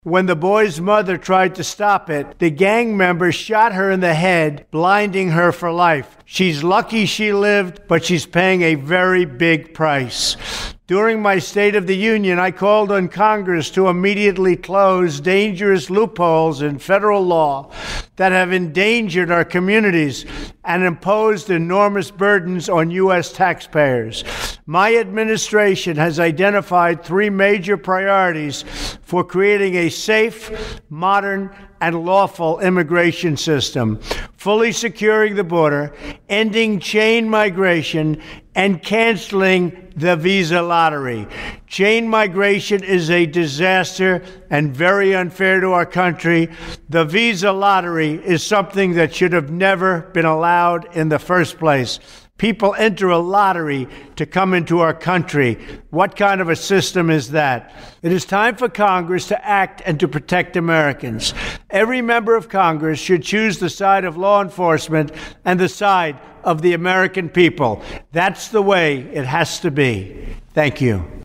When the boy's mother tried to stop it, the gang member shot her in the head, blinding her for life. She's lucky she lived, but she's paying a very big price. During my State of the Union, I called on Congress to immediately close dangerous loopholes in federal law that have endangered our communities and imposed enormous burdens on U.S. taxpayers. My administration has identified three major priorities for creating a safe, modern, and lawful immigration system: fully securing the border, ending chain migration, and canceling the visa lottery. Chain migration is a disaster and very unfair to our country. The visa lottery is something that should have never been allowed in the first place. People enter a lottery to come into our country. What kind of a system is that? It is time for Congress to act and to protect Americans. Every member of Congress should choose the side of law enforcement and the side of the American people. That's the way it has to be. Thank you.